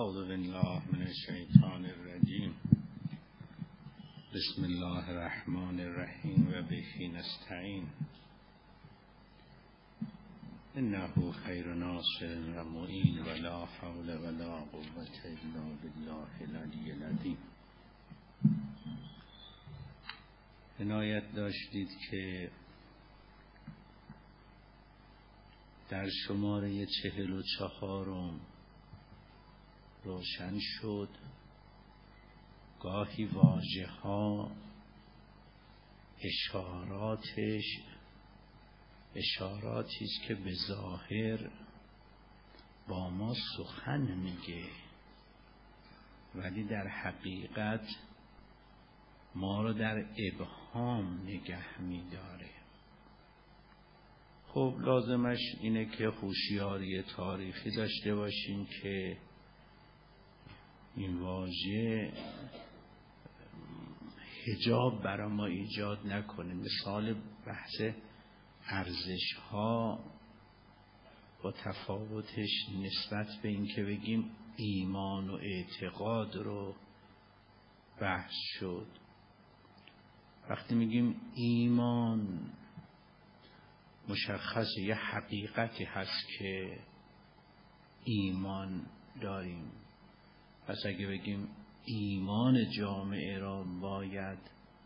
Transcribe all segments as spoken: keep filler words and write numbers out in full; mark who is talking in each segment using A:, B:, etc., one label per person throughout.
A: اعوذ بالله من الشیطان الرجیم. بسم الله الرحمن الرحیم و به نستعین. انه خیر ناصر و معین و لا حول ولا قوة الا بالله العلی العظیم. عنایت داشتید که در شماره چهل و چهارم روشن شد گاهی واژه ها اشاراتش اشاراتی است که به ظاهر با ما سخن میگه، ولی در حقیقت ما رو در ابهام نگه میداره. خب لازمش اینه که هوشیاری تاریخی داشته باشیم که این واژه حجاب برای ما ایجاد نکنه. مثال بحث ارزش ها با تفاوتش نسبت به این که بگیم ایمان و اعتقاد رو بحث شد. وقتی میگیم ایمان مشخص یه حقیقتی هست که ایمان داریم، پس اگه بگیم ایمان جامعه را باید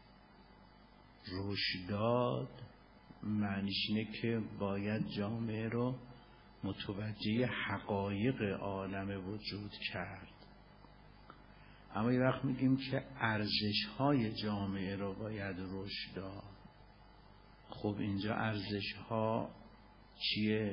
A: رشد داد، معنیش اینه که باید جامعه را متوجه حقایق عالم وجود کرد. اما یه وقت میگیم که ارزش‌های جامعه را باید رشد داد. خب اینجا ارزش‌ها چیه؟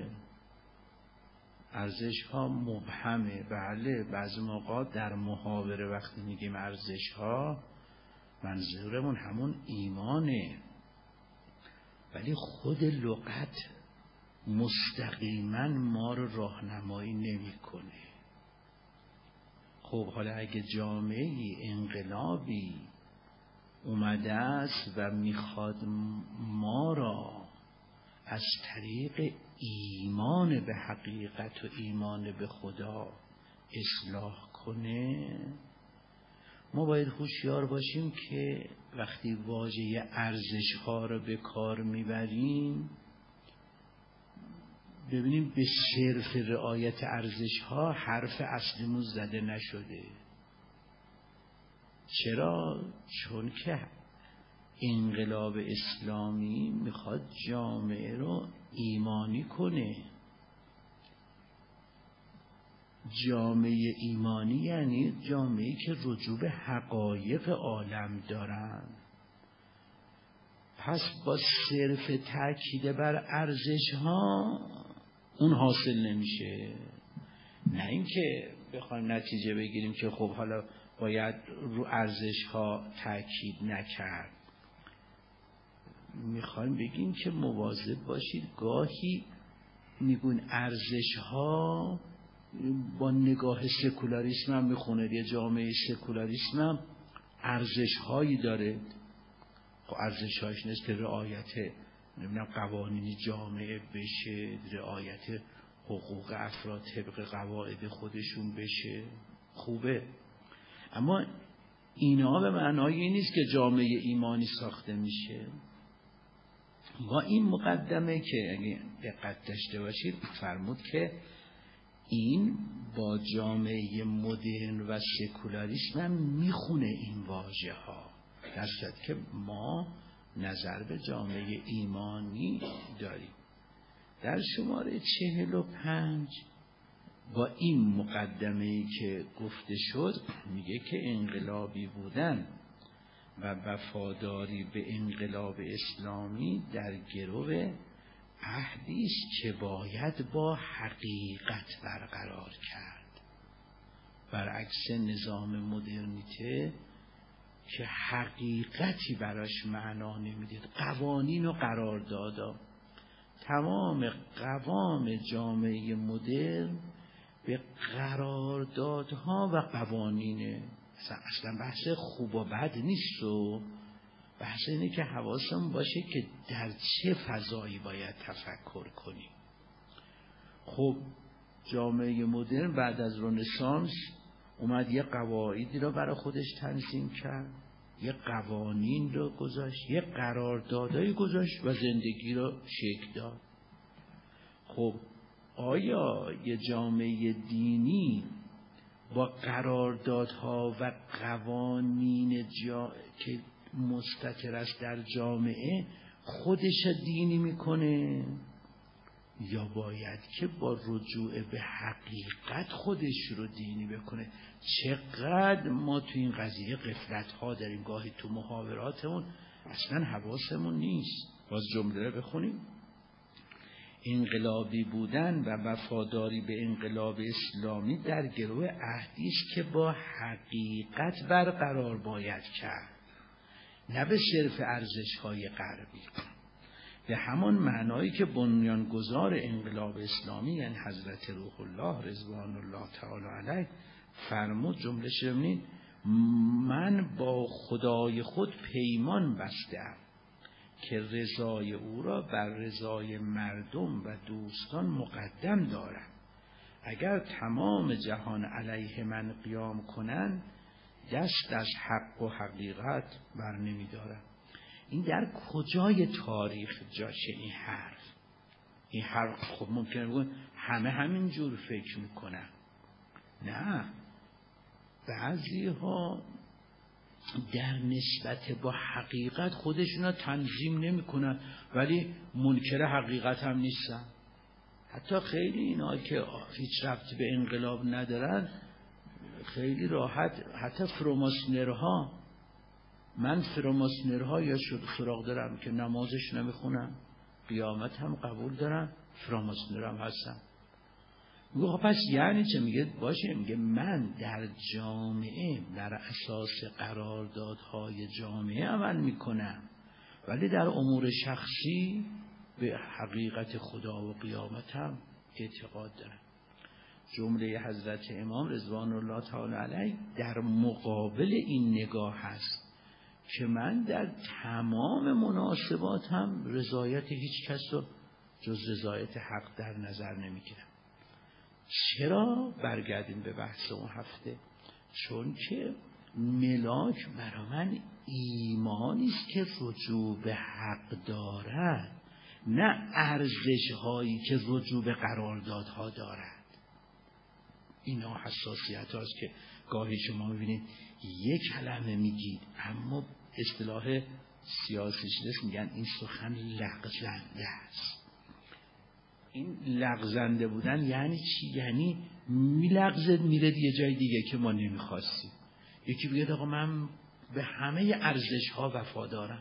A: ارزش‌ها مبهمه. بله، بعضی موقع در محاوره وقتی میگیم ارزش‌ها منظورمون همون ایمانه، ولی خود لغت مستقیما ما رو راهنمایی نمی‌کنه. خب حالا اگه جامعه انقلابی اومده است و میخواد ما را از طریق ایمان به حقیقت و ایمان به خدا اصلاح کنه، ما باید هوشیار باشیم که وقتی واژه ارزش ها رو به کار میبریم ببینیم به صرف رعایت ارزش ها حرف اصلیمون زده نشده. چرا؟ چون که انقلاب اسلامی میخواد جامعه رو ایمانی کنه. جامعه ایمانی یعنی جامعه‌ای که رجوع به حقایق عالم دارن. پس با صرف تاکید بر ارزش ها اون حاصل نمیشه. نه اینکه بخوایم نتیجه بگیریم که خب حالا باید رو ارزش ها تاکید نکرد. میخوایم بگیم که مواظب باشید، گاهی میگون ارزش ها با نگاه سکولاریسم هم میخونه. یه جامعه سکولاریسم هم ارزش هایی داره. خب ارزش هایش نیست که رعایت نمیدونم قوانین جامعه بشه، رعایت حقوق افراد طبق قواعد خودشون بشه. خوبه، اما اینا به معنای این نیست که جامعه ایمانی ساخته میشه. با این مقدمه که اگه دقت داشته باشید فرمود که این با جامعه مدرن و سکولاریسم هم میخونه این واژه ها، در صورتی که ما نظر به جامعه ایمانی داریم. در شماره چهل و پنج با این مقدمه‌ای که گفته شد میگه که انقلابی بودن و وفاداری به انقلاب اسلامی در گرو عهدی است که باید با حقیقت برقرار کرد، برعکس نظام مدرنیته که حقیقتی براش معنا نمیدید. قوانین و قراردادها، تمام قوام جامعه مدرن به قراردادها و قوانینه. اصلا بحث خوب و بد نیست، و بحث اینه که حواسمون باشه که در چه فضایی باید تفکر کنیم. خب جامعه مدرن بعد از رنسانس اومد یه قواعدی رو برای خودش تنظیم کرد، یه قوانین رو گذاشت، یه قراردادایی گذاشت و زندگی رو شکل داد. خب آیا یه جامعه دینی با قراردادها و قوانین جا... که مستتر است در جامعه خودش دینی میکنه، یا باید که با رجوع به حقیقت خودش رو دینی بکنه؟ چقدر ما تو این قضیه غفلت ها داریم، گاهی تو محاوراتمون اصلا حواسمون نیست. باز جمله رو بخونیم: انقلابی بودن و وفاداری به انقلاب اسلامی در گروه عهدی است که با حقیقت برقرار باید کرد، نه به صرف ارزش‌های غربی. به همان معنایی که بنیانگذار انقلاب اسلامی یعنی حضرت روح الله رضوان الله تعالی علیه فرمود، جمله شمنین: من با خدای خود پیمان بستم که رضای او را بر رضای مردم و دوستان مقدم دارم. اگر تمام جهان علیه من قیام کنند دست از حق و حقیقت بر نمی دارم. این در کجای تاریخ جاشه این حرف؟ این حرف خب ممکنه بگن همه همین جور فکر میکنن. نه، بعضی ها در نسبت با حقیقت خودشون رو تنظیم نمی کنن ولی منکر حقیقت هم نیستن. حتی خیلی اینا که هیچ ربطی به انقلاب ندارن خیلی راحت، حتی فروماسونرها، من فروماسونرها یا سراغ دارم که نمازش نمیخونن، قیامت هم قبول دارن، فروماسونر هم هستن. میگه خب پس یعنی چه؟ میگه باشه، میگه من در جامعه در اساس قراردادهای جامعه عمل میکنم ولی در امور شخصی به حقیقت خدا و قیامت هم اعتقاد دارم. جمله حضرت امام رضوان الله تعالی علیه در مقابل این نگاه هست که من در تمام مناسبات هم رضایت هیچ کس رو جز رضایت حق در نظر نمیگیرم. چرا؟ برگردیم به بحث اون هفته. چون که ملاک برای من ایمانی است که رجوع به حق دارد، نه ارزش هایی که رجوع به قراردادها دارد. اینا حساسیت هاست که گاهی شما میبینید یک کلمه میگید اما اصطلاح سیاسیش نیست، میگن این سخن لغزنده است. این لغزنده بودن یعنی چی؟ یعنی میلغزد میره یه جای دیگه که ما نمیخواستیم. یکی بگه آقا من به همه ارزش ها وفادارم.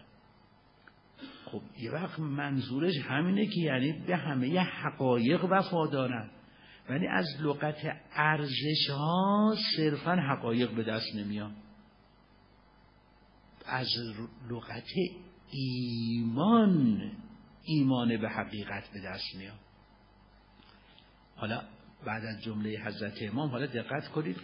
A: خب یه وقت منظورش همینه که یعنی به همه حقایق وفادارم، ولی از لغت ارزش ها صرفا حقایق به دست نمیاد، از لغت ایمان ایمان به حقیقت به دست میاد. حالا بعد از جمله حضرت امام حالا دقت کنید،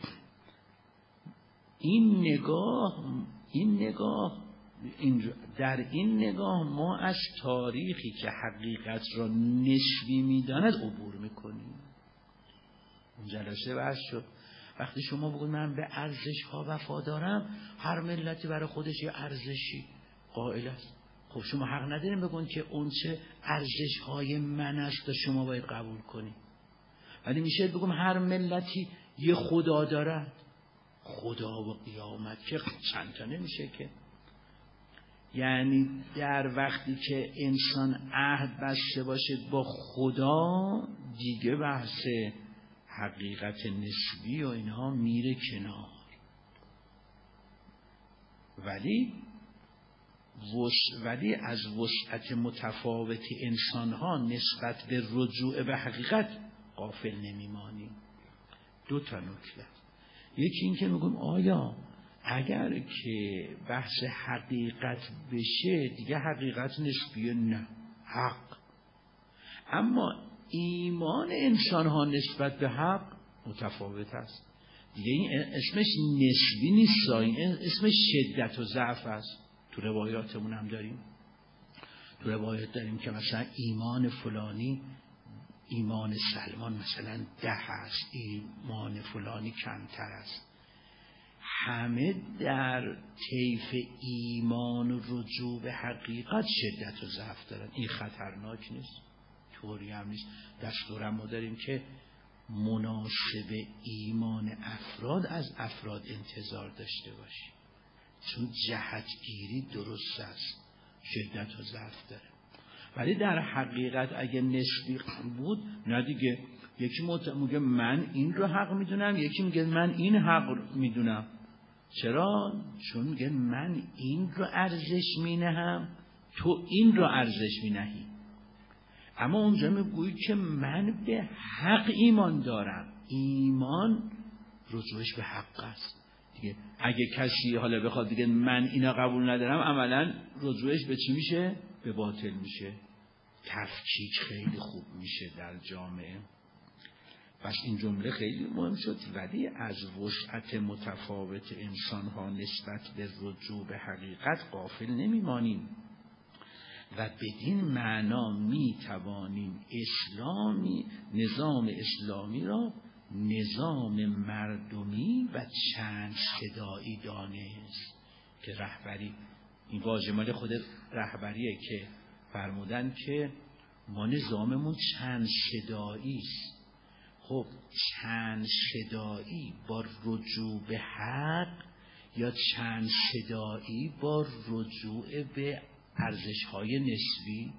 A: این نگاه این نگاه این در این نگاه ما از تاریخی که حقیقت را نسبی میداند عبور میکنیم. اون جلسه بحث شد وقتی شما بگید من به ارزش ها وفادارم، هر ملتی برای خودش یه ارزشی قائل است. خب شما حق ندارین بگین که اون چه ارزش های من است و شما باید قبول کنید. ولی میشه بگم هر ملتی یه خدا دارد. خدا و قیامت که چند تا نمیشه که. یعنی در وقتی که انسان عهد بسته باشه با خدا دیگه بحث حقیقت نسبی و اینها میره کنار. ولی وس... ولی از وسعت متفاوت انسانها نسبت به رجوع به حقیقت غافل نمیمانیم. دو تا نکته. یکی این که میگم آیا اگر که بحث حقیقت بشه دیگه حقیقت نسبیه؟ نه، حق. اما ایمان انسان ها نسبت به حق متفاوت است. دیگه این اسمش نسبی نیست، این اسمش شدت و ضعف است. تو روایاتمون هم داریم، تو روایات داریم که مثلا ایمان فلانی، ایمان سلمان مثلا ده است، ایمان فلانی کمتر است. همه در طیف ایمان و رجوع به حقیقت شدت و ضعف دارن. این خطرناک نیست، طوری هم نیست. دستورم ما داریم که مناسب ایمان افراد از افراد انتظار داشته باشیم، چون جهتگیری درست است، شدت و ضعف داره. ولی در حقیقت اگه نسبی بود، نه دیگه، یکی میگه من این رو حق میدونم، یکی میگه من این حق میدونم. چرا؟ چون میگه من این رو ارزش مینهم، تو این رو ارزش مینهی. اما اونجا میگویی که من به حق ایمان دارم. ایمان رجوعش به حق است دیگه. اگه کسی حالا بخواد دیگه من اینا قبول ندارم، عملا رجوعش به چی میشه؟ به باطل میشه. تفکیک خیلی خوب میشه در جامعه. پس این جمله خیلی مهم شد. ولی از وسعت متفاوت انسان ها نسبت به رجوع به حقیقت غافل نمیمانیم و بدین معنا می توانیم اسلامی نظام اسلامی را نظام مردمی و چند صدایی دانست که رهبری، این واژه مال خود رهبریه که فرمودن که ما نظاممون چند صدایی است. خب چند صدایی با رجوع به حق یا چند صدایی با رجوع به ارزش‌های نسبی؟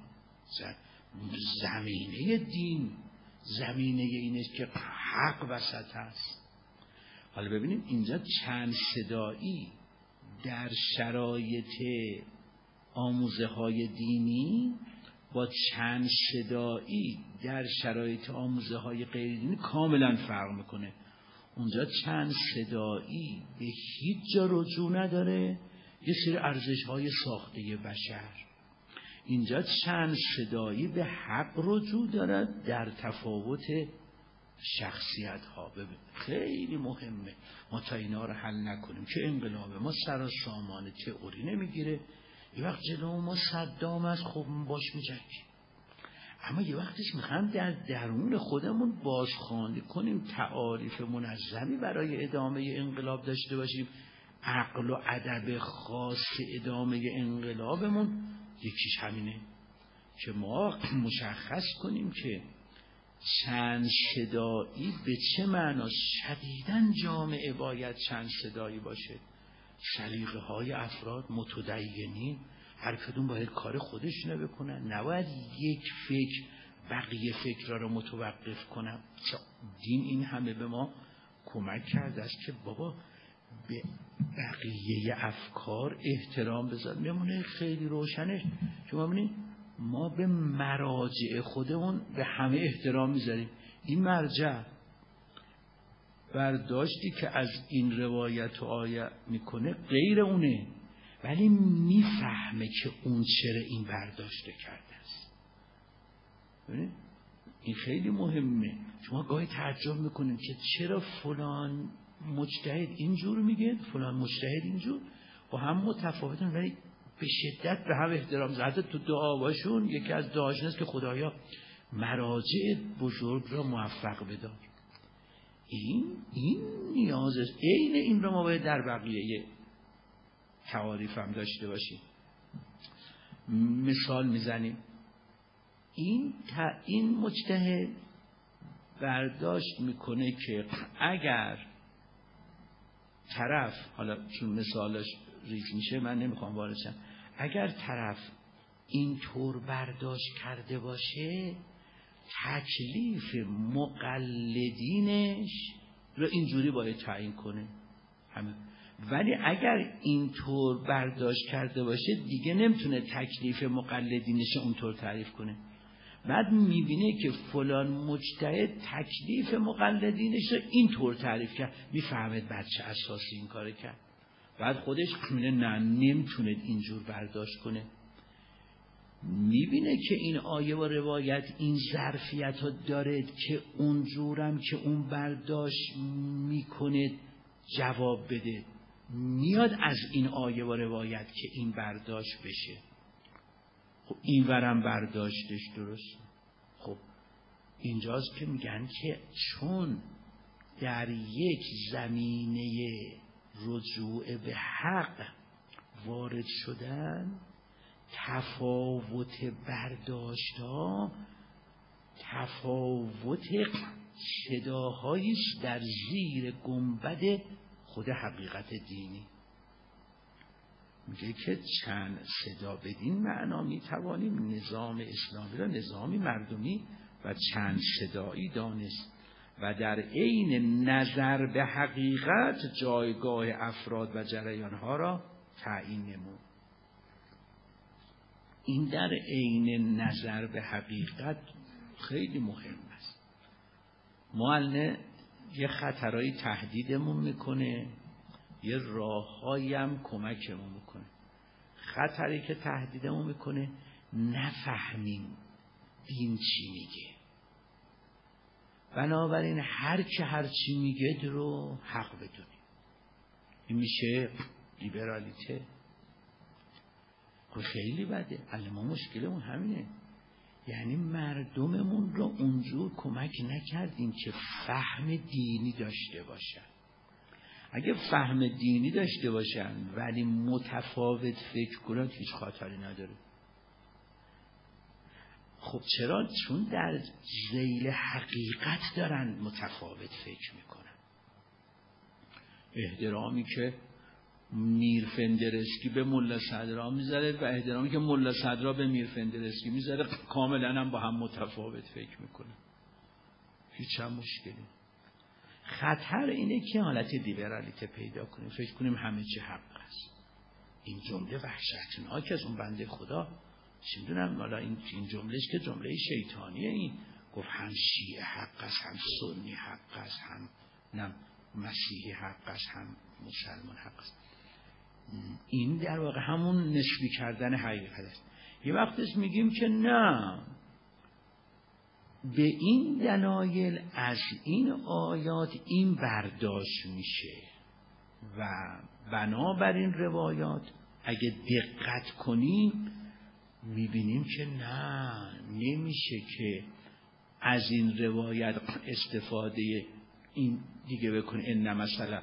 A: زمینه دین زمینه این است که حق وسط است. حالا ببینیم اینجا چند صدایی در شرایط آموزه های دینی با چند صدایی در شرایط آموزه های غیر دینی کاملا فرق میکنه. اونجا چند صدایی به هیچ جا رجوع نداره، یه سری ارزش های ساخته بشر. اینجا چند صدایی به حق رجوع دارد در تفاوت شخصیت ها. ببین خیلی مهمه ما تا اینا رو حل نکنیم که انقلاب ما سر و سامان تئوری نمیگیره. یه وقت جلو ما صدام است، خب باش میجنگیم. اما یه وقتش میخوام در درون خودمون بازخوانی کنیم، تعاریف منظمی برای ادامه انقلاب داشته باشیم. عقل و ادب خاص ادامه انقلابمون یکیش همینه که ما مشخص کنیم که چند صدایی به چه معناست. شدیداً جامعه باید چند صدایی باشه. سلیقه های افراد متدینین هر کدوم باید کار خودش رو بکنن، نباید یک فکر بقیه فکرها رو متوقف کنن. دین این همه به ما کمک کرده است که بابا به بقیه افکار احترام بذار. میمونه خیلی روشنش که ما ببینیم ما به مراجع خودمون به همه احترام میذاریم. این مرجع برداشتی که از این روایت و آیه میکنه غیر اونه، ولی میفهمه که اون چرا این برداشته کرده است. این خیلی مهمه. شما گاهی تعجب میکنیم که چرا فلان مجتهد اینجور میگه، فلان مجتهد اینجور، با هم متفاوتن ولی به شدت به هم احترام زده. تو دعاواشون یکی از دعاشون است که خدایا مراجع بزرگ را موفق بدار. این این نیاز است. عین این رو ما باید در بقیه تعاریف هم داشته باشیم. مثال میزنیم. این تا این مجتهد برداشت میکنه که اگر طرف، حالا چون مثالش ریز میشه من نمیخوام وارد شم، اگر طرف این طور برداشت کرده باشه تکلیف مقلدینش رو اینجوری باید تعیین کنه همه. ولی اگر این طور برداشت کرده باشه دیگه نمیتونه تکلیف مقلدینش اونطور تعریف کنه. بعد میبینه که فلان مجتهد تکلیف مقلدینش رو اینطور تعریف کرد، میفهمد بعد چه اساسی این کار کرد. بعد خودش میبینه نه نمیتونه اینجور برداشت کنه. میبینه که این آیه و روایت این ظرفیت ها داره که اونجورم که اون برداشت میکنه جواب بده. میاد از این آیه و روایت که این برداشت بشه. خب این ورم برداشتش درست. خب اینجاست که میگن که چون در یک زمینه رجوع به حق وارد شدن، تفاوت برداشت‌ها تفاوت صداهایش در زیر گنبد خود حقیقت دینی. میگه که چند صدا بدین معنا میتوانیم نظام اسلامی را نظامی مردمی و چند صدایی دانست و در عین نظر به حقیقت جایگاه افراد و جریانها را تعیین نمود. این در عین نظر به حقیقت خیلی مهم است. ما الان یه خطرهای تهدیدمون میکنه، یه راههایی هم کمکمون میکنه. خطری که تهدیدمون میکنه نفهمیم دین چی میگه، بنابراین هر که هر چی میگه رو حق بدونیم. این میشه لیبرالیته. خیلی بده. الان ما مشکلمون همینه، یعنی مردممون رو اونجور کمک نکردیم که فهم دینی داشته باشن. اگه فهم دینی داشته باشن ولی متفاوت فکر کنن هیچ خاطری نداره. خب چرا؟ چون در ذیل حقیقت دارن متفاوت فکر میکنن. احترامی که میر فندرسکی به ملا صدرا میذاره و احترامی که ملا صدرا به میر فندرسکی میذاره کاملا هم با هم متفاوت فکر میکنن. هیچ هم مشکلی. خطر اینه که حالت لیبرالیته پیدا کنیم، فکر کنیم همه چی حق است. این جمله وحشتناک از اون بنده خدا، چی میدونم حالا این این جملهش که جمله شیطانیه. این گفت هم شیعه حق است، هم سنی حق است، هم نه مسیحی حق است، هم مسلمان حق است. این در واقع همون نسبی کردن حقیقت است. یه وقتش میگیم که نه، به این دلایل از این آیات این برداشت میشه و بنابراین روایات اگه دقت کنیم میبینیم که نه، نمیشه که از این روایت استفاده این دیگه بکنه. ان مثلا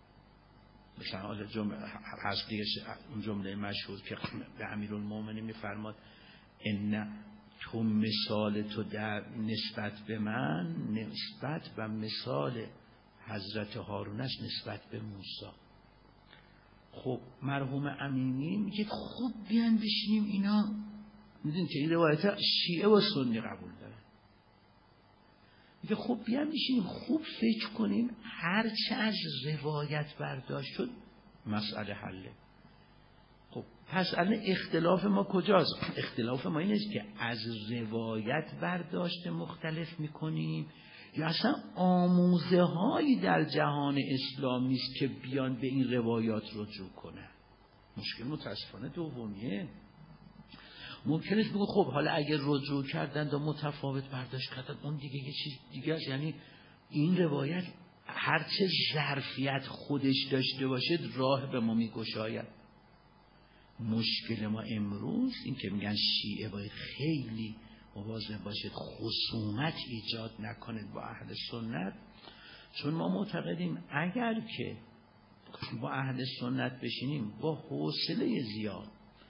A: مثلا حالا جمله هست دیگه، اون جمله مشهور که به امیرالمومنین میفرماد ان تو مثال تو در نسبت به من نسبت و مثال حضرت هارون است نسبت به موسی. خب مرحوم امینی میگه خب بیان بشینیم اینا، میدونید که این روایت شیعه و سنی قبول داره، میگه خب بیان بشینیم خوب فکر کنیم هر چه از روایت برداشت شد مسئله حله. خب پس الان اختلاف ما کجاست؟ اختلاف ما این است که از روایت برداشت مختلف میکنیم یا اصلا آموزه هایی در جهان اسلامی است که بیان به این روایات رجوع کنن. مشکل متاسفانه دومیه. ممکنه بگو خب حالا اگر رجوع کردن و متفاوت برداشت کردن اون دیگه یه چیز دیگه است، یعنی این روایت هرچه ظرفیت خودش داشته باشه راه به ما میگشاید. مشکل ما امروز این که میگن شیعه باید خیلی مواظب باشید خصومت ایجاد نکنید با اهل سنت، چون ما معتقدیم اگر که با اهل سنت بشینیم با حوصله زیاد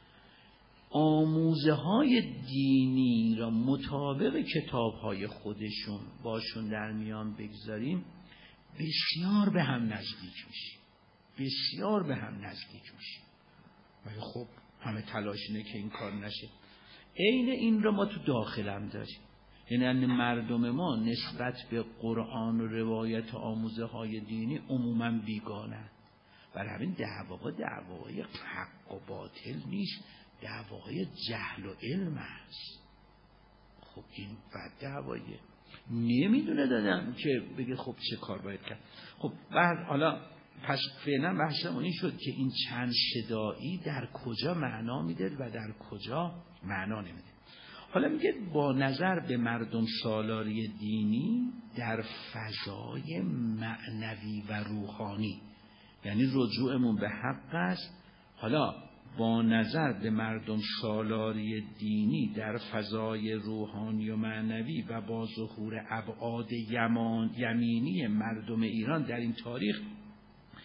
A: آموزه های دینی را مطابق کتاب های خودشون باشون در میان بگذاریم بسیار به هم نزدیک میشیم، بسیار به هم نزدیک میشیم. ولی خب همه تلاش اینه که این کار نشه. عین این را ما تو داخلم داریم، یعنی مردم ما نسبت به قرآن و روایت آموزه های دینی عموما بیگانه. برای همین دعوا دعوای حق و باطل نیست، دعوای جهل و علم است. خب این بد دعوایه، نمیدونه دادم که بگه خب چه کار باید کرد. خب بعد حالا پس فعلا بحثمون این شد که این چند صدایی در کجا معنا میده و در کجا معنا نمیده. حالا میگه با نظر به مردم سالاری دینی در فضای معنوی و روحانی، یعنی رجوعمون به حق است. حالا با نظر به مردم سالاری دینی در فضای روحانی و معنوی و با ظهور ابعاد یمینی مردم ایران در این تاریخ،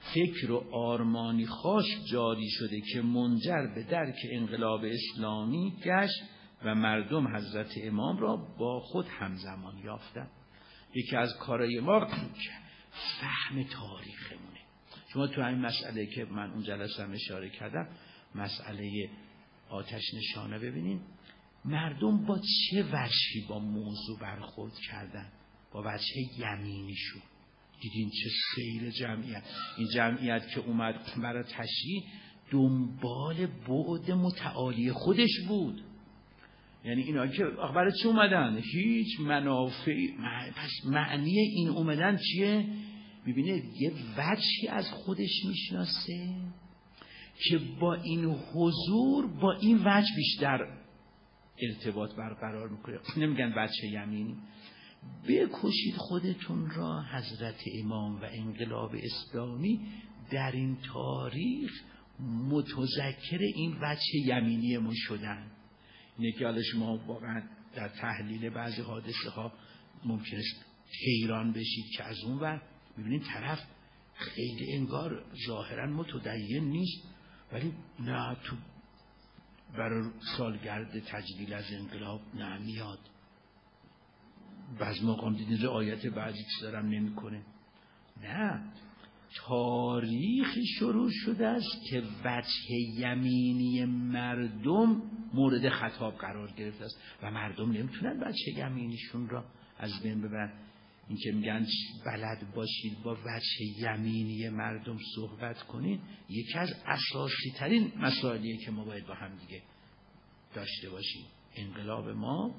A: فکر و آرمانی خاص جاری شده که منجر به درک انقلاب اسلامی گشت و مردم حضرت امام را با خود همزمان یافتند. یکی از کارهای ما فهم تاریخمونه. شما تو همین مسئله که من اون جلسه هم اشاره کردم، مسئله آتش نشانه ببینین مردم با چه وجهی با موضوع برخورد کردن، با وجه یمینیشون. دیدین چه سیل جمعیت، این جمعیت که اومد برای تشییع دنبال بعد متعالی خودش بود. یعنی اینا که برای چی اومدن؟ هیچ منافعی. پس معنی این اومدن چیه؟ میبینه یه وجهی از خودش میشناسه که با این حضور با این وجه بیشتر ارتباط برقرار میکنه. نمیگن وجه یمینی. بکشید خودتون را، حضرت امام و انقلاب اسلامی در این تاریخ متذکر این وجه یمینیمون شدن. اینه که حالا شما واقعا در تحلیل بعضی حادثه ها ممکنه حیران بشید که از اون ور میبینید طرف خیلی انگار ظاهرا متدین نیست، ولی نه تو برای سالگرد تجلیل از انقلاب نه میاد. بعض مقام دیدین رعایت بعضی چیزا هم نمیکنه. نه، تاریخی شروع شده است که وجه یمینی مردم مورد خطاب قرار گرفته است و مردم نمیتونن وجه یمینیشون را از بین ببرن. این که میگن بلد باشید با وجه یمینی مردم صحبت کنید، یکی از اساسی ترین مسائلیه که ما باید با هم دیگه داشته باشیم. انقلاب ما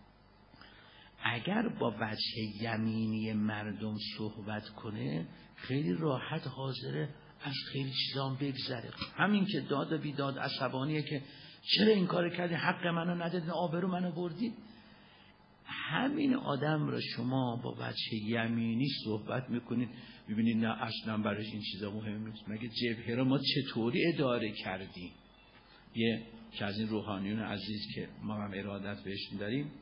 A: اگر با وجه یمینی مردم صحبت کنه خیلی راحت حاضره از خیلی چیزا بگذره. همین که داد و بیداد عصبانیه که چرا این کار کردی، حق منو ندادین، آبرو منو بردید. همین آدم را شما با وجه یمینی صحبت میکنید، ببینید نه اصلا برایش این چیزا مهم نیست. مگه جبهه را ما چطوری اداره کردیم؟ یه که از این روحانیون عزیز که ما هم ارادت بهشون داریم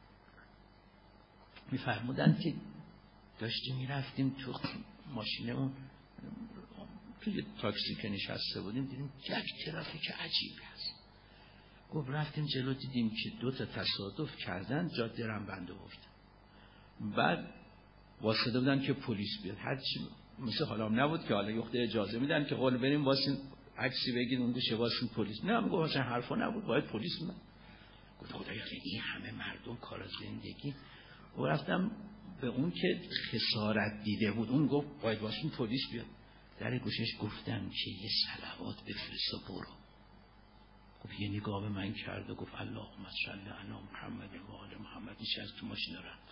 A: میفرمودن که داشتیم میرفتیم تو ماشینمون توی تاکسی که نشسته بودیم، دیدیم یک ترافیک عجیبی هست. گفت رفتیم جلو دیدیم که دو تا تصادف کردن، جاده رم بنده افتاد. بعد واسطه بودن که پلیس بیاد. هرچی مثل حالام نبود که حالا یخته اجازه میدن که قول بریم واسین عکسی بگید اون گوشه واسین پلیس. نه میگم اصلا حرفا نبود، باید پلیس میاد. گفت خدایا این همه مردم کار از زندگی. و رفتم به اون که خسارت دیده بود، اون گفت باید واسین پلیس بیاد. در گوشش گفتم که یه صلوات بفرست و برو. گفت یه نگاه به من کرد و گفت اللهم صل علی محمد و آل محمد. نیچه از تو ماشین رفت.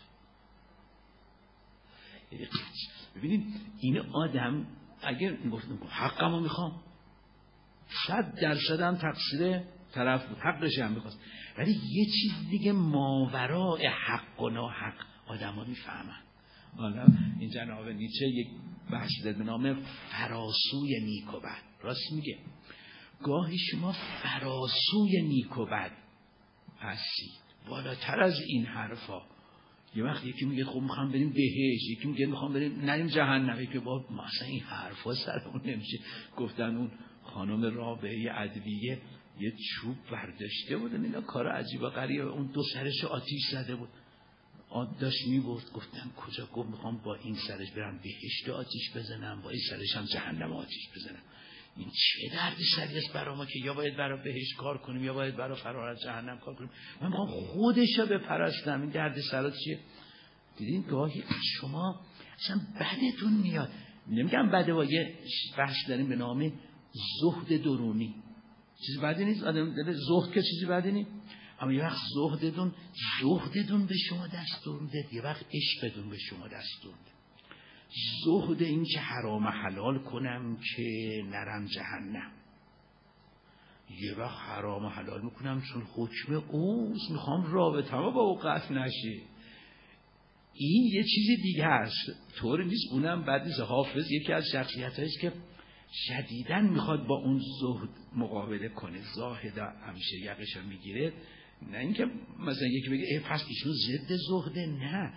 A: ببینید این آدم اگر گفتم حقمو میخوام، صد درصد هم تقصیر طرف بود، حقش هم میخواست، ولی یه چیز دیگه ماورای حق و ناحق آدم ها میفهمن. حالا این جناب نیچه یک بحث داد به نام فراسوی نیک و بد. راست میگه، گاهی شما فراسوی نیک و بد هستید، بالاتر از این حرفا. یه وقت یکی میگه خب میخوام بریم بهشت، یکی میگه میخوام بریم نریم جهنم، یکی با مثلا این حرفا سرمون نمیشه. گفتن اون خانم رابعه ادویه یه چوب برداشته بود، اینا کار عجیب و غریبه، اون دو سرش آتیش زده بود، آد داشت میبرد. گفتن کجا؟ گفت میخوام با این سرش برم بهشت آتیش بزنم، با این سرش هم جهنم آتیش بزنم. این چه درد سری است برای ما که یا باید برای بهشت کار کنیم یا باید برای فرار از جهنم کار کنیم. من میخوام خودشو بپرستم. این درد سرات چیه؟ دیدین گاهی شما اصلا بدتون میاد. نمیگم بده، با یه بحث داریم به نام زهد درونی. چیزی بدی نیست، آدم داره زهد که چیزی بدی نیست، اما یه وقت زهدتون زهدتون به شما دستور میده، یه وقت عشقتون به شما دستور میده. زهد این که حرام حلال کنم که نرم جهنم، یه وقت حرام حلال میکنم چون حکم اوست، میخوام رابطه‌مو با او قطع نشه. این یه چیز دیگه هست، طور نیست. اونم بعد از حافظ یکی از شخصیتاییست که شدیداً میخواد با اون زهد مقابله کنه. زاهد همیشه یقشو میگیره. نه اینکه مثلا یکی بگه ای پس ایشون ضد زهده، نه،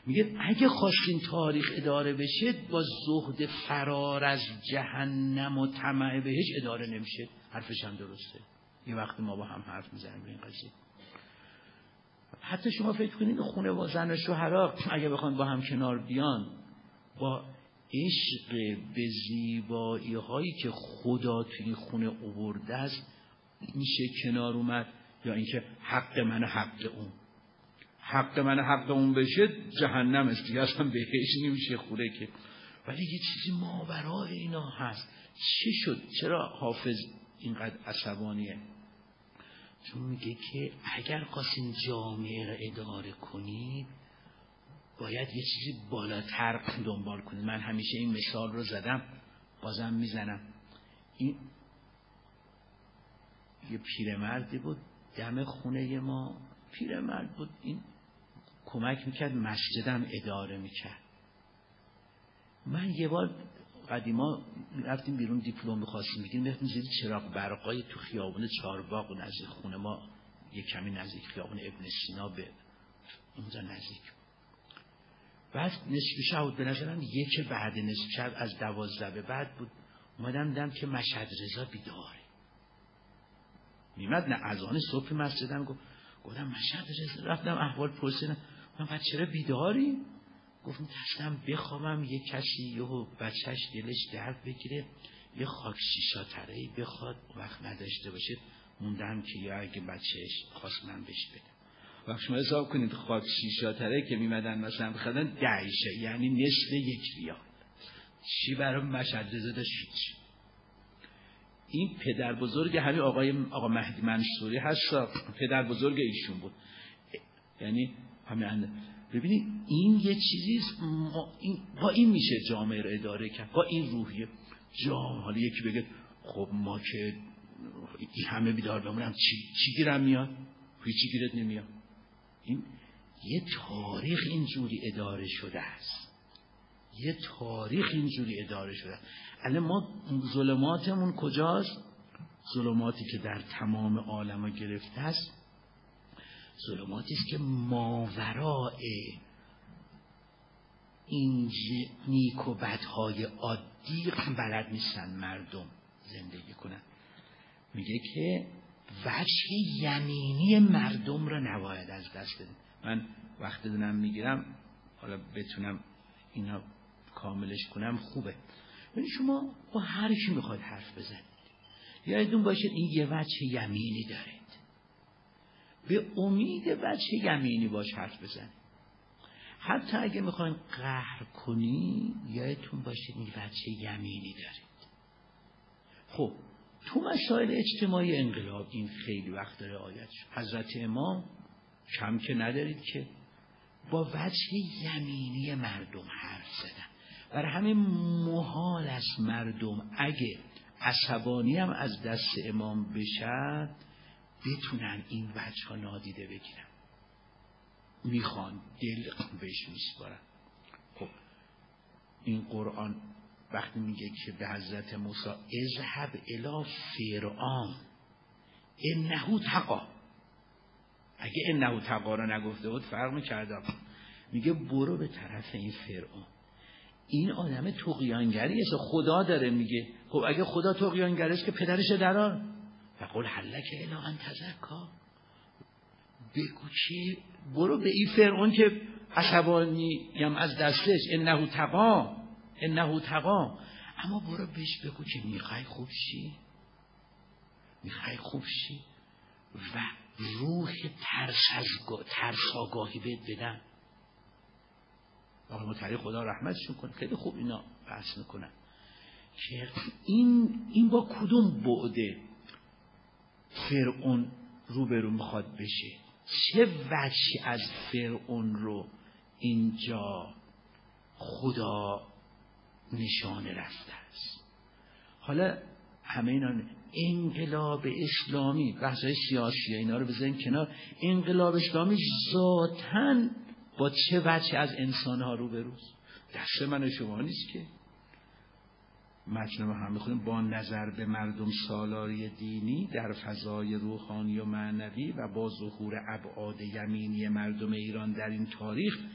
A: میگه اگه خواستین تاریخ اداره بشه با زهد فرار از جهنم و طمع بهش اداره نمیشه. حرفش هم درسته. یه وقتی ما با هم حرف میزنیم به این قضیه. حتی شما فکر کنید خونه و زن و شوهرها اگه بخوان با هم کنار بیان، با عشق به زیبایی هایی که خدا توی خونه آورده است میشه کنار اومد، یا اینکه حق من حق اون، حق من حق اون بشه جهنم است دیگه، اصلا بهش نمیشه خوره که. ولی یه چیزی ماورای اینا هست. چی شد؟ چرا حافظ اینقدر عصبانیه؟ چون میگه که اگر خواستین جامعه را اداره کنید باید یه چیزی بالاتر دنبال کنید. من همیشه این مثال رو زدم، بازم میزنم. این یه پیرمردی بود دم خونه ما، پیرمرد بود، این کمک میکرد مسجدم اداره میکرد. من یه بار قدیما رفتیم بیرون دیپلم می‌خواستیم بگیریم، رفتیم زیر چراغ برقای تو خیابون چهارباغ و نزدیک خونه ما، یه کمی نزدیک خیابون ابن سینا به اونجا نزدیک. بعد نصف شب بود، به نظرم یک بعد نصف شب از دوازده به بعد بود، اومدم دیدم که مشهد رضا بیداره. میمد نه اذان صبح مسجدم، گفت گفتم مشهد رضا، رفتم احوال پرسیدم، من بعد چرا بیداری؟ گفت می‌ترسم بخوابم یه کسی یهو بچهش دلش درد بگیره یه خاک شیشا تره‌ای بخواد وقت نداشته باشه، موندم که یا اگه بچهش خواست من بهش بدم. وقت شما حساب کنید خاک شیشا تره‌ای که میمدن مثلا بخدن دعیشه، یعنی نصف یک ریال. چی برای مشهد رضا داشت؟ هیچ. این پدر بزرگ همین آقای آقا مهدی منصوری هست، پدر بزرگ ایشون بود. یعنی همین. ببینید این یه چیزیست، این با این میشه جامعه رو اداره کرد، با این روحیه جامعه. حالا یکی بگه خب ما که این همه بیدار بمونم چی, چی گیرم میاد؟ هیچی گیرت نمیاد. این یه تاریخ اینجوری اداره شده است، یه تاریخ اینجوری اداره شده است. الان ما ظلماتمون کجاست؟ ظلماتی که در تمام عالم گرفته است، ظلماتی است که ماورای این نیک و بدهای عادی بلد نیستن مردم زندگی کنن. میگه که وجه یمینی مردم را نباید از دست بدیم. من وقت دونم میگیرم حالا بتونم اینا کاملش کنم خوبه. یعنی شما با هر کی میخواد حرف بزنید یادتون باشه این یه وجه یمینی دارید، به امید وجه یمینی باش حرف بزنید. حتی اگه میخواین قهر کنی یادتون باشه این وجه یمینی دارید. خب تو مسائل اجتماعی انقلاب این خیلی وقت داره آیت شد. حضرت امام کم که ندارید که با وجه یمینی مردم حرف زدن. برای همین محال است مردم اگه عصبانی هم از دست امام بشن بتونن این وجه ها نادیده بگیرن، میخوان دل بهش میسپارن. خب این قرآن وقتی میگه که به حضرت موسی اذهب الی فرعون انه طغی، اگه انه طغی رو نگفته بود فرق میکرد. میگه برو به طرف این فرعون، این آدم طغیانگری است. خدا داره میگه خب اگه خدا طغیانگری است که پدرش درار فقل هلک الی ان تزکا، بگو که برو به این فرعون که عصبانی هم از دستش انه طغی انه طغی، اما برو بهش بگو که میخوای خوب شی، میخوای خوب شی و روح ترس از ترس آگاهی بهت بدن. آقای مطهری خدا رحمتشون کنه خیلی خوب اینا بحث میکنن که این این با کدوم بعد فرعون روبرو میخواد بشه، چه وجهی از فرعون رو اینجا خدا نشانه رفته است. حالا همه اینا انقلاب اسلامی، بحثای سیاسی اینا رو بذاریم کنار، انقلاب اسلامی ذاتاً با چه وجه از انسانها روبروست؟ دست من و شما نیست که. متن ما هم میخونیم با نظر به مردم سالاری دینی در فضای روحانی و معنوی و با ظهور ابعاد یمینی مردم ایران در این تاریخ،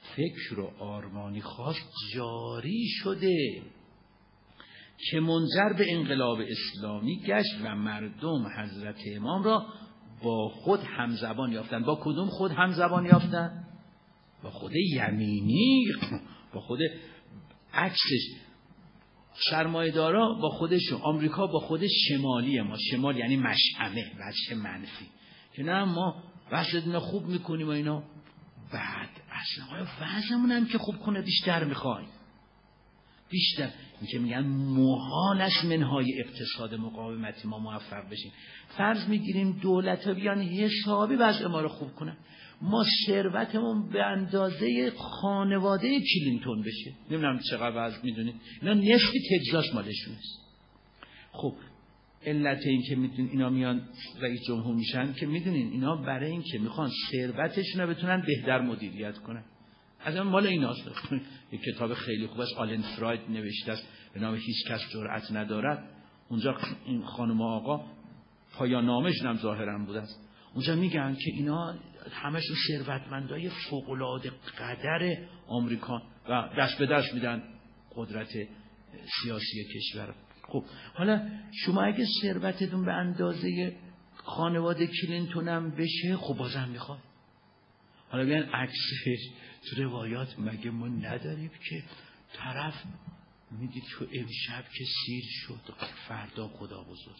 A: فکر و آرمانی خاص جاری شده که منجر به انقلاب اسلامی گشت و مردم حضرت امام را با خود همزبان یافتند. با کدوم خود همزبان یافتند؟ با خود یمینی، با خود عکسش. سرمایه‌دارا با خودشون، آمریکا با خود شمالی ما، شمال یعنی مشعمه، وجه منفی، که نه ما وضعیتنا خوب میکنیم و اینا. بعد اصلا وضعمون هم که خوب کنه بیشتر میخوایم، بیشتر. این که میگن محال است منهای اقتصاد مقاومتی ما موفق بشیم. فرض میگیریم دولت ها بیان حسابی وضع ما رو خوب کنن، ما ثروتمون به اندازه خانواده کلینتون بشه. نمیدونم چقدر وضع میدونید، اینا نصفی تگزاس مالشون است. خب علت این که میدونین اینا میان رئیس جمهور میشن که میدونین اینا برای این که میخوان ثروتشون رو بتونن بهتر مدیریت کنن. از این مال ایناست. یک کتاب خیلی خوب است، آلن فراید نوشته است به نام هیچ کس جرأت ندارد. اونجا این خانم و آقا پایان نامه‌شون هم ظاهرا بوده است. اونجا میگن که اینا همشون ثروتمندای فوق‌العاده قدر آمریکا و دست به دست میدن قدرت سیاسی کشور. خب حالا شما اگه ثروتتون به اندازه خانواده کلینتون هم بشه، خب بازم میخواد. حالا بیان عکسش تو روایات مگه ما نداریم که طرف میگه تو امشب که سیر شد فردا خدا بزرگ.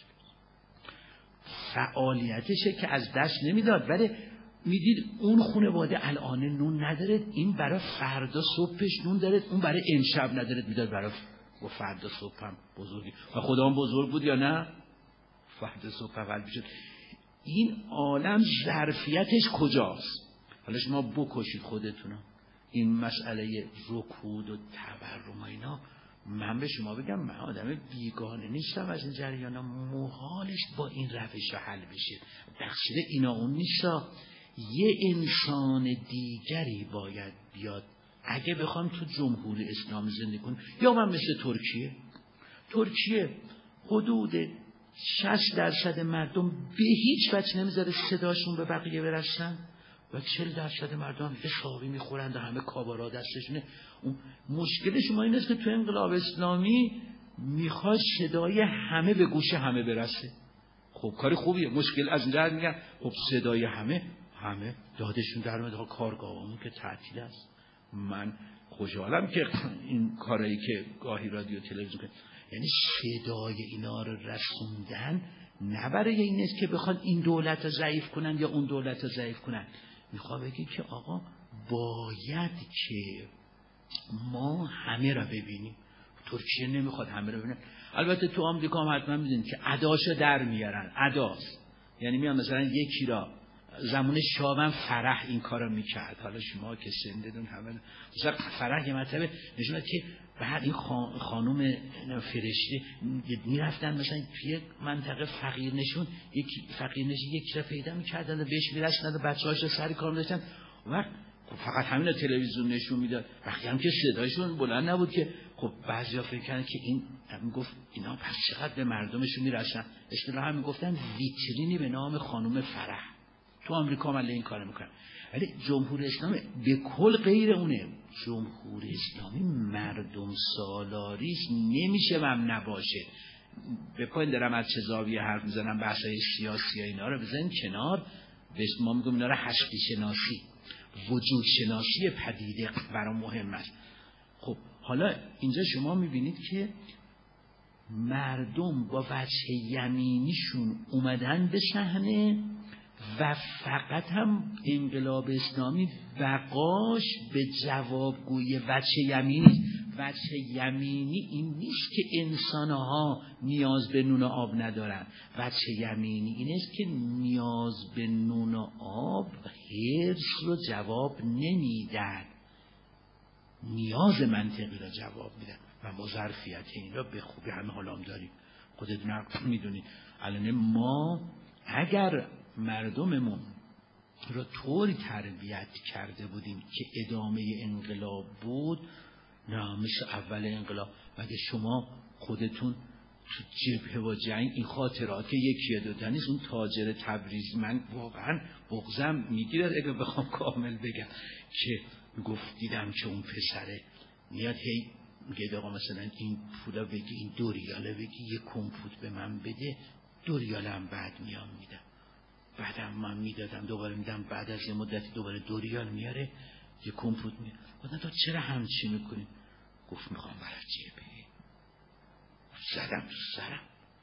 A: فعالیتشه که از دست نمیداد، ولی میدید اون خانواده الان نون نداره، این برای فردا صبحش نون داره، اون برای امشب نداره، میداد برای و فردا صبح هم بزرگی. و خدا هم بزرگ بود یا نه؟ فردا صبح اول بشد. این عالم ظرفیتش کجاست؟ حالا شما بکشید خودتونو. این مسئله رکود و تورم و اینا، من به شما بگم من آدم بیگانه نیستم از این جریانا، محالش با این روش حل بشه. تقصیر اینا اون نیستا، یه انسان دیگری باید بیاد. اگه بخوام تو جمهوری اسلامی زندگی کنم، یا من مثل ترکیه ترکیه حدود شصت درصد مردم به هیچ وجه نمیذاره صداشون به بقیه برسن و چهل درصد مردم حسابی میخورند و همه کابارا دستشونه. اون مشکل شما این است که تو انقلاب اسلامی میخواد صدای همه به گوش همه برسه. خب کاری خوبیه، مشکل از اینجا میگن خب صدای همه همه دادشون در میاد، کارگاهامون که تعطیل است. من خوشحالم که این کارایی که گاهی رادیو تلویزیون کنه، یعنی صدای اینا رو رسوندن نه برای این است که بخوان این دولت رو ضعیف کنن یا اون دولت رو ضعیف کنن، میخواد بگه که آقا باید که ما همه را ببینیم. ترکیه نمیخواد همه را ببینه. البته تو آمریکا هم حتما میدونید که اداشو در میارن. اداست یعنی میان مثلا یکی را زمان شاه فرح این کارو میکرد. حالا شما که سندتون همه مثلا فرح یه مرتبه نشون که بعد این خانم فرشته میرفتن مثلا توی منطقه فقیر نشون، یکی فقیر نشون یکی را پیدا میکردن و بهش میرسند و بچه‌هاش رو سر کار داشتن و فقط همین تلویزیون نشون میداد. وقتی هم که صدایشون بلند نبود که خب بعضیا فکر کردن که این میگفت اینا پس چقدر به مردمشون میرسن. اصطلاحا هم میگفتن ویترینی به نام خانم فرح. تو آمریکا هم این کارو میکنن. ولی جمهوری اسلامی به کل غیر اونه. جمهوری اسلامی مردم سالاریش نمیشه مم نباشه. به پایین دارم از چه زاویه حرف میزنم، بحثای سیاسی اینا رو بزنین کنار. بهش ما میگم اینا رو هستی شناسی، وجود شناسی پدیده برام مهم است. خب حالا اینجا شما میبینید که مردم با وجه یمینیشون اومدن به صحنه و فقط هم انقلاب اسلامی بقاش به جوابگوی وجه یمینی. وجه یمینی این نیست که انسانها نیاز به نون و آب ندارن. وجه یمینی این است که نیاز به نون و آب حرص رو جواب نمیدن، نیاز منطقی رو جواب میدن و ما ظرفیت این را به خوبی همه حالام داریم. خودتون میدونید الان ما اگر مردممون رو طوری تربیت کرده بودیم که ادامه انقلاب بود، نه مثل اول انقلاب. مگه شما خودتون تو جبهه و جنگ این خاطرات یکی دو تا نیست. اون تاجر تبریز من واقعا بغضم میگیره اگه بخوام کامل بگم که میگفت دیدم که اون پسره میاد هی میگه آقا مثلا این پولا بگی، این دو ریاله بگی، یه کمپوت به من بده، دو ریالم بعد میام میدم. بعدم من میدادم دوباره میدم، بعد از یه مدتی دوباره دو ریال میاره یه کمپوت میاره. گفتم تو چرا همچی میکنی؟ گفت میخوام برای جیبه. زدم تو سرم،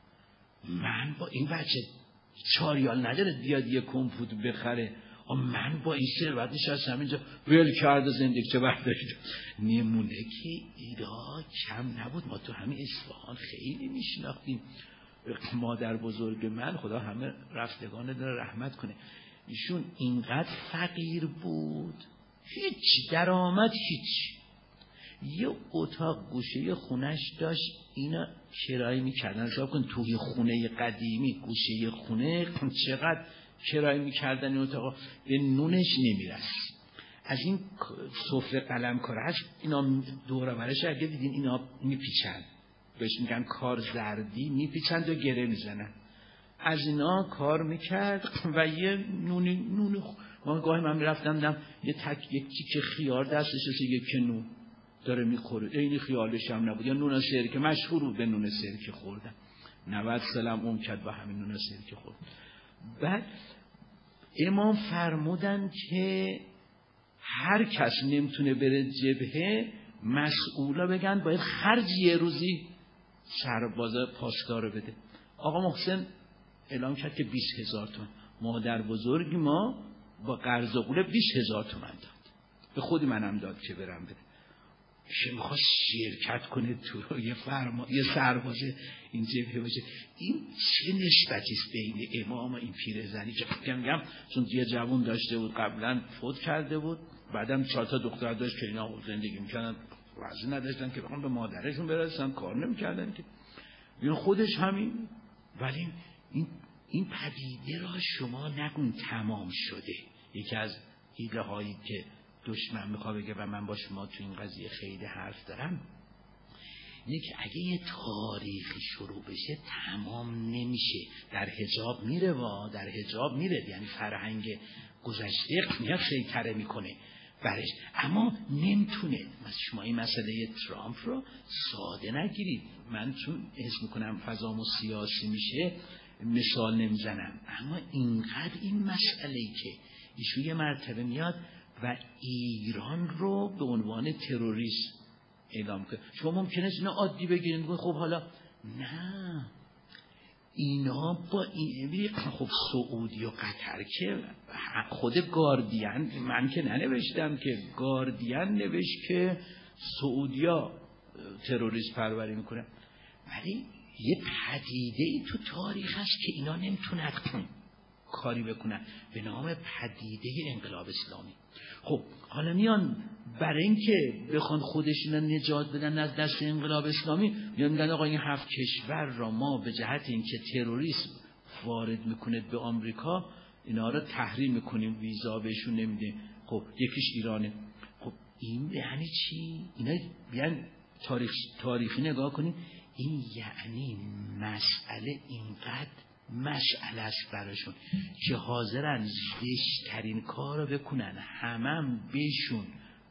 A: من با این بچه چهار ریال نداره بیاد یه کمپوت بخره، من با این ثروت نشستم اینجا ول کرده زندگی چه برداشت. نمونه که ایرا کم نبود. ما تو همین اصفهان خیلی میشناختیم. مادر بزرگ من، خدا همه رفتگان داره رحمت کنه، ایشون اینقدر فقیر بود، هیچ درآمد هیچ. یه اتاق گوشه خونش داشت، اینا کرایه میکردن. حساب کن توی خونه قدیمی گوشه خونه چقدر کرایه میکردن این اتاق، به نونش نمیرسید. از این سفره قلم کار هست، اینا دور برش اگه دیدین اینا میپیچن، بهش میگن کار زردی، میپیچند و گره میزنن. از اینا کار میکرد و یه نونی نون ما گاهی من میرفتم دم یه تک یک تیکه خیار دستش یک نون داره میخوره، این خیالش هم نبود. یا نون سرکه، مشهور بود به نون سرکه خوردن، نود سالم اون کرد با همین نون سرکه خورد. بعد امام فرمودن که هر کس نمیتونه بره جبهه، مسئولا بگن باید خرج یه روزی سرباز پاسدار بده. آقا محسن اعلام کرد که بیست هزار تومان. مادر بزرگ ما با قرض و قوله بیست هزار تومان داد، به خودی منم داد که برم بده. که میخواست شرکت کنه تو یه فرما یه سرباز این جبهه باشه. این چه نسبتی است بین امام و این پیرزنی که میگم چون یه جوان داشته بود قبلا فوت کرده بود، بعدم چهار تا دختر داشت که اینا زندگی میکنن، وضعی نداشتن که بخوام به مادرشون برسن، کار نمیکردن که این خودش همین. ولی این این پدیده را شما نگون تمام شده. یکی از حیله هایی که دشمن میخواد بگه و من با شما تو این قضیه خیلی حرف دارم، اینه که اگه یه تاریخی شروع بشه تمام نمیشه. در حجاب میره و در حجاب میره، یعنی فرهنگ گذشته میاد سیطره میکنه برش، اما نمیتونه. مثلا شما این مسئله ترامپ رو ساده نگیرید. من چون حس میکنم فضامو سیاسی میشه مثال نمیزنم، اما اینقدر این مسئله که ایشون یه مرتبه میاد و ایران رو به عنوان تروریست اعلام کنه. شما ممکنه اینا عادی بگیرید، خب حالا نه، اینا با این خب سعودی و قطر که خود گاردین، من که ننوشتم که گاردین نوشت که سعودیا تروریست پروری میکنه، ولی یه پدیده ای تو تاریخ هست که اینا نمیتونن کاری بکنن به نام پدیده انقلاب اسلامی. خب حالا میان برای اینکه بخوان خودشون نجات بدن از دست انقلاب اسلامی، میان میگن آقا این هفت کشور را ما به جهت اینکه تروریسم وارد میکنه به آمریکا اینا را تحریم میکنیم، ویزا بهشون نمیده. خب یکیش ایرانه. خب این یعنی چی؟ اینا بیان تاریخ تاریخی نگاه کنیم، این یعنی مسئله اینقدر مسئله است براشون که حاضرن زشترین کار رو بکنن، همه هم بهشون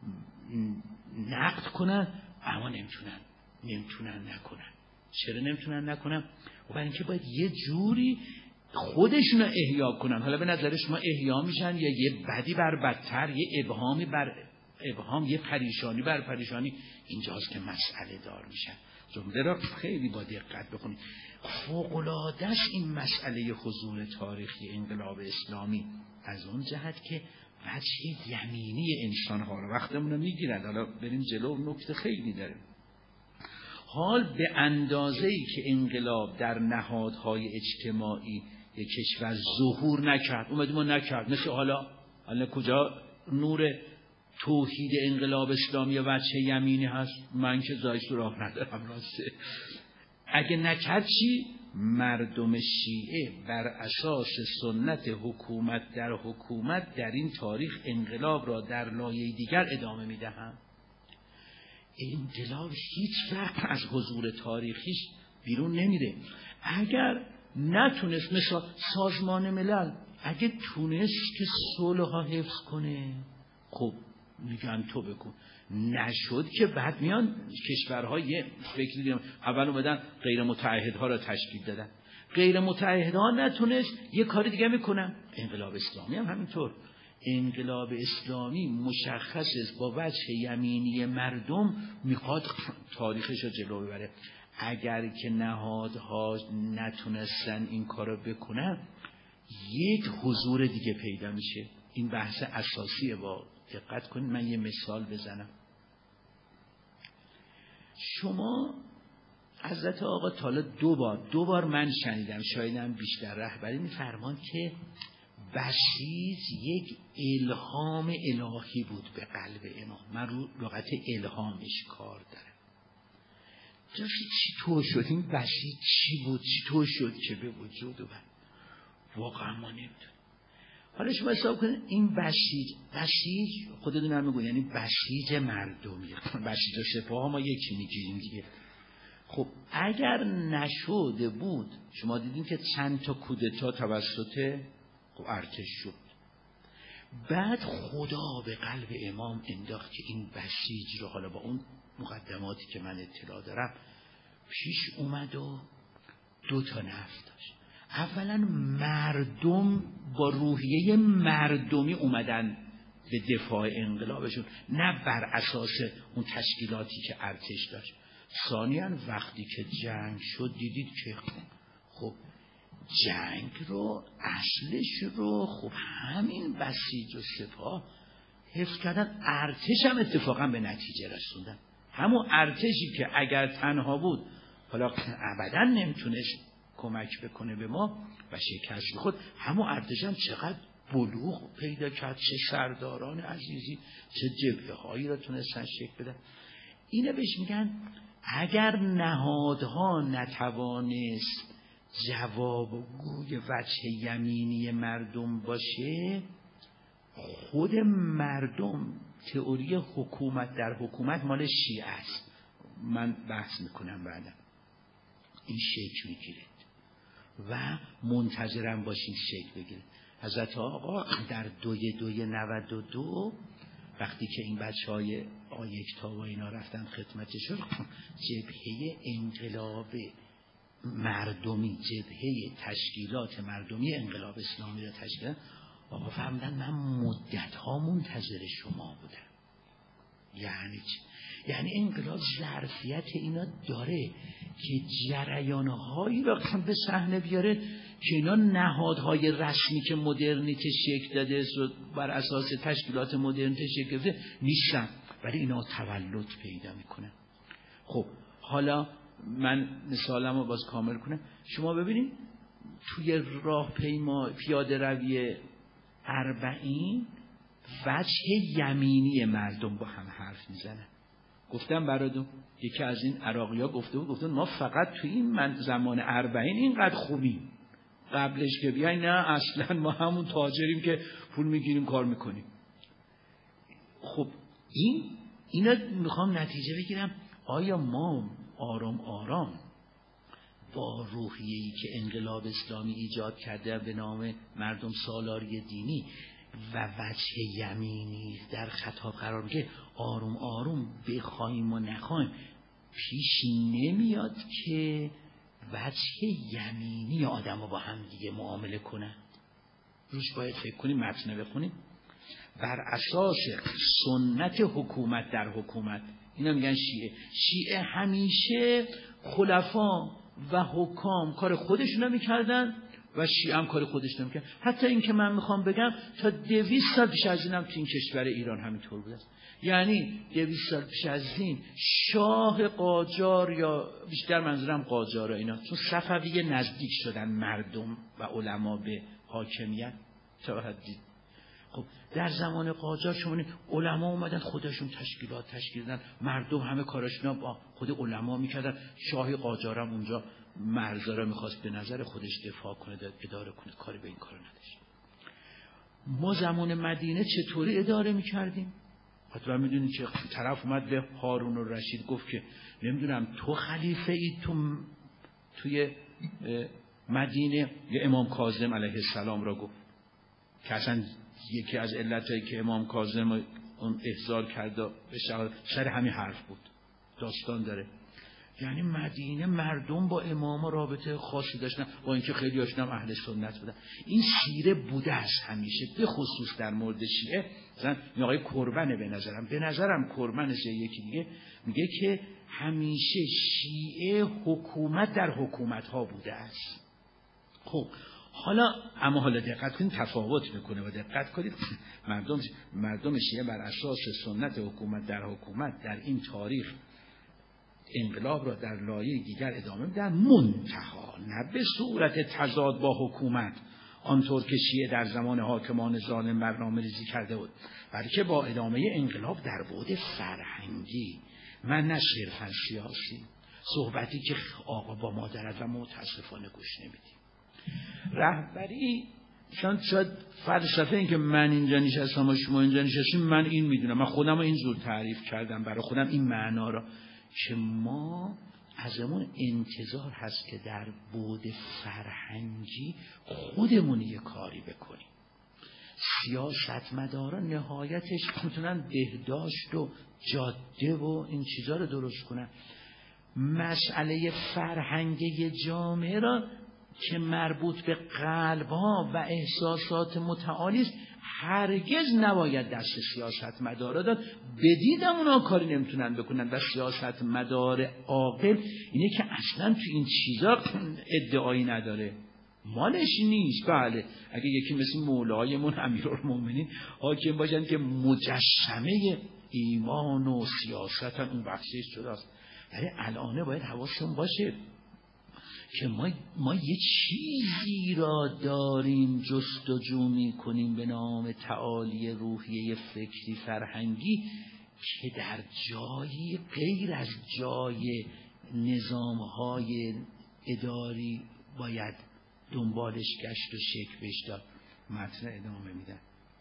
A: نقد کنن، اما نمیتونن نمیتونن نکنن. چرا نمیتونن نکنن؟ برای اینکه باید یه جوری خودشون رو احیا کنن. حالا به نظر شما احیا میشن یا یه بدی بر بدتر، یه ابهامی بر ابهام، یه پریشانی بر پریشانی. اینجاست که مسئله دار میشن. جمله را خیلی با دقت بخونید. فوق‌العاده است این مسئله حضور تاریخی انقلاب اسلامی از اون جهت که وجه یمینی انسان‌ها رو وقتمون رو میگیرد. حالا بریم جلو، نکته خیلی داره. حال به اندازه‌ای که انقلاب در نهادهای اجتماعی یک کشور ظهور نکرد، اومدیم و نکرد، مثل حالا حالا کجا نور توحید انقلاب اسلامی وجه یمینی هست؟ من که زای سراغ ندارم راسته. اگه نکرد چی؟ مردم شیعه بر اساس سنت حکومت در حکومت در این تاریخ انقلاب را در لایه دیگر ادامه میدهند. انقلاب هیچ وقت از حضور تاریخیش بیرون نمیره. اگر نتونست، مثلا سازمان ملل اگه تونست که صلح ها حفظ کنه، خب میگن تو بکن. نشد که بعد میان کشورها یه فکری دیدن، اول اومدن غیر متعهدها را تشکیل دادن، غیر متعهدها نتونست یه کار دیگه میکنن. انقلاب اسلامی هم همینطور. انقلاب اسلامی مشخص است با وجه یمینی مردم میخواد تاریخش رو جلو ببره. اگر که نهادها نتونستن این کارو بکنن یک حضور دیگه پیدا میشه. این بحث اساسیه، با دقت کنید. من یه مثال بزنم. شما حضرت آقا تالا دو بار دو بار من شنیدم، شایدم بیشتر، رهبری میفرمان که بسیج یک الهام الهی بود به قلب امام. من رو لغت الهامش کار دارم. چی تو شد این بسیج؟ چی بود؟ چی تو شد که به وجود اومد؟ واقعا ما نمیدونیم. حالا شما حساب کنید این بسیج، بسیج خودتون هم میگوید یعنی بسیج مردمی، بسیج و سپاه ما یکی میگیریم دیگه. خب اگر نشده بود، شما دیدین که چند تا کودتا توسط خب ارتش شد، بعد خدا به قلب امام انداخت که این بسیج رو، حالا با اون مقدماتی که من اطلاع دارم، پیش اومد و دو تا نفت داشت. اولا مردم با روحیه مردمی اومدن به دفاع انقلابشون، نه بر اساس اون تشکیلاتی که ارتش داشت. ثانیاً وقتی که جنگ شد دیدید که خب جنگ رو اصلش رو خب همین بسیج و سپاه حفظ کردن. ارتش هم اتفاقا به نتیجه رسوندن. همون ارتشی که اگر تنها بود حالا ابدا نمیتونست کمک بکنه به ما و شکست خود، همون ارتش هم چقدر بلوغ پیدا کرد، چه سرداران عزیزی، چه جبهه هایی را تونستن شکل بدن. اینه بهش میگن اگر نهادها نتوانست جوابگوی وجه یمینی مردم باشه، خود مردم، تئوری حکومت در حکومت مال شیعه است، من بحث میکنم بعدا، این شکل میگیره و منتظرم باشین شکل بگیره. حضرت آقا در دوی دوی نود و دو وقتی که این بچه های آیکتا و اینا رفتن خدمتشون، جبهه انقلاب مردمی، جبهه تشکیلات مردمی انقلاب اسلامی را تشکیل، آقا فهمیدن من مدت ها منتظر شما بودم. یعنی چی؟ یعنی انقلاب ظرفیت اینا داره که جریانهایی را به صحنه بیاره که اینا نهادهای رسمی که مدرنیته شکل داده بر اساس تشکیلات مدرنیته شکل داده نیستن، ولی اینا تولد پیدا میکنن. خب حالا من مثالم رو باز کامل کنم. شما ببینید توی راه پیما پیاده روی اربعین وجه یمینی مردم با هم حرف میزنن. گفتم براتون یکی از این عراقی ها گفته بود، گفتن ما فقط توی این من زمان اربعین اینقدر خوبیم، قبلش که بیای نه اصلا ما همون تاجریم که پول میگیریم کار میکنیم. خب این اینا میخوام نتیجه بگیرم، آیا ما آرام آرام با روحیه‌ای که انقلاب اسلامی ایجاد کرده به نام مردم سالاری دینی و وجه یمینی در خطاب قرار بگیره، آروم آروم بخوایم و نخوایم پیش نمیاد که وجه یمینی آدم رو با هم دیگه معامله کنن؟ روش باید فکر کنیم، متن بخونیم بر اساس سنت حکومت در حکومت. اینا میگن شیعه. شیعه همیشه خلفا و حکام کار خودشون رو میکردن و شیعه هم کار خودش رو میکرد. حتی این که من میخوام بگم تا دویست سال پیش از اینم تو این کشور ایران همینطور بود. یعنی دویست سال پیش از این شاه قاجار، یا بیشتر منظورم قاجارا، اینا چون صفویه نزدیک شدن مردم و علما به حاکمیت تا حدی. خب در زمان قاجار شما علما اومدن خودشون تشکیلات تشکیل دادن، مردم همه کاراشون با خود علما میکردن. شاه قاجار هم اونجا مرزا را میخواست به نظر خودش دفاع کنه، اداره کنه، کاری به این کار نداشت. ما زمان مدینه چطوری اداره میکردیم؟ حتما میدونید که طرف اومد به هارون الرشید گفت که نمیدونم تو خلیفه ای تو توی مدینه، یا امام کاظم علیه السلام را گفت که اصلا یکی از علتایی که امام کاظم اون احضار کرد و به سر همین حرف بود، داستان داره. یعنی مدینه مردم با امام رابطه خاصی داشتن، با اینکه خیلی هاشون هم اهل سنت بودن. این سیره بوده است همیشه، به خصوص در مورد شیعه. مثلا این آقای کربنه به نظرم به نظرم کربن زی یکی دیگه میگه که همیشه شیعه حکومت در حکومت ها بوده است. خب حالا اما حالا دقت کنید، تفاوت میکنه و دقت کنید مردم مردم شیعه بر اساس سنت حکومت در حکومت در این تاریخ انقلاب را در لایه دیگر ادامه میدن، منتها نه به صورت تضاد با حکومت آنطور که شیعه در زمان حاکمان ظالم برنامه‌ریزی کرده بود، بلکه با ادامه انقلاب در بعد فرهنگی و نه صرفاً سیاسی، صحبتی که آقا با ما دارد و متاسفانه گوش نمیدیم. رهبری شاید شاید فلسفه این که من اینجا نشستم و شما اینجا نشستیم، من این میدونم، من خودم رو اینجور تعریف کردم برای خودم این معنا را که ما ازمون انتظار هست که در بعد فرهنگی خودمون یه کاری بکنیم. سیاستمداران نهایتش میتونن بهداشت و جاده و این چیزا رو درست کنن. مسئله فرهنگی جامعه را که مربوط به قلب‌ها و احساسات متعالی است هرگز نباید دست سیاستمدارا داد. بدیدم اونا کاری نمیتونن بکنن و سیاستمدار عاقل اینه که اصلا تو این چیزا ادعایی نداره، مالش نیست. بله اگه یکی مثل مولایمون امیرالمومنین حاکم باشن که مجسمه ایمان و سیاست هم اون بخشش شداست، ولی الان باید حواسمون باشه که ما ما یه چیزی را داریم جستجو می‌کنیم به نام تعالی روحیه فکری فرهنگی که در جایی غیر از جای نظام‌های اداری باید دنبالش گشت و شکل بهش داد. متن ادامه میدن.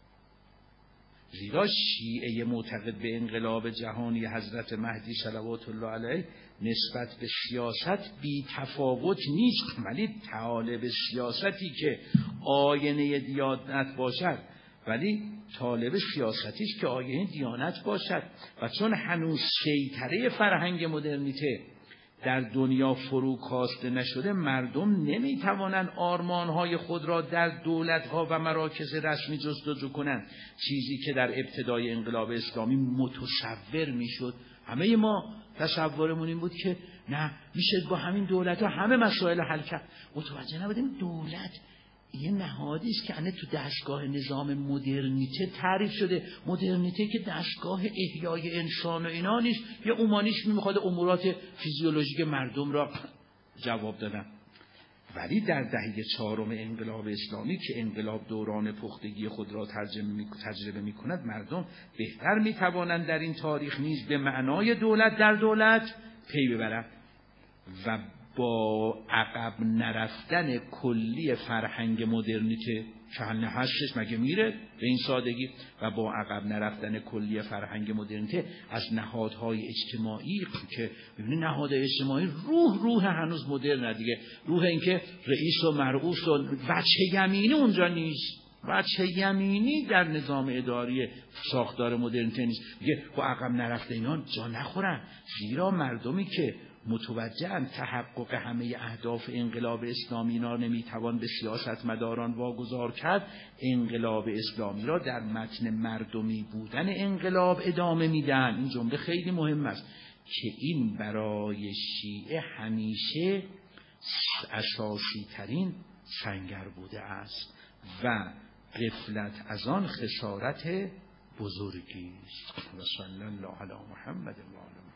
A: زیرا شیعه معتقد به انقلاب جهانی حضرت مهدی صلوات الله علیه نسبت به سیاست بی تفاوت نیست، ولی طالب سیاستی که آینه دیانت باشد، ولی طالب سیاستی است که آینه دیانت باشد. و چون هنوز سیطره فرهنگ مدرنیته در دنیا فرو کاسته نشده، مردم نمیتوانند آرمانهای خود را در دولتها و مراکز رسمی جستجو کنند، چیزی که در ابتدای انقلاب اسلامی متصور میشد. همه ما تصورمون این بود که نه میشه با همین دولت ها همه مسائل حل کرد. متوجه نبودیم دولت یه نهادی است که الان تو دستگاه نظام مدرنیته تعریف شده. مدرنیته که دستگاه احیای انسان و اینا نیست، یه اومانیسم میخواد امورات فیزیولوژیک مردم را جواب دادن. ولی در دهه چهارم انقلاب اسلامی که انقلاب دوران پختگی خود را تجربه می کند، مردم بهتر می توانند در این تاریخ نیز به معنای دولت در دولت پی ببرند و با عقب نرفتن کلی فرهنگ مدرنیته که حل هستش، مگه میره به این سادگی، و با عقب نرفتن کلی فرهنگ مدرنیته از نهادهای اجتماعی که ببینید نهاد اجتماعی روح روح هنوز مدرن دیگه، روح این که رئیس و مرئوس و وجه یمینی اونجا نیست، وجه یمینی در نظام اداری ساختار مدرنیته نیست دیگه. با عقب نرفته اینا جا نخورن، زیرا مردمی که متوجهن تحقق همه اهداف انقلاب اسلامی را نمیتوان به سیاستمداران واگذار کرد، انقلاب اسلامی را در متن مردمی بودن انقلاب ادامه میدن. این جمله خیلی مهم است که این برای شیعه همیشه اساسی ترین سنگر بوده است و غفلت از آن خسارت بزرگی است. و صلی الله علی محمد و آله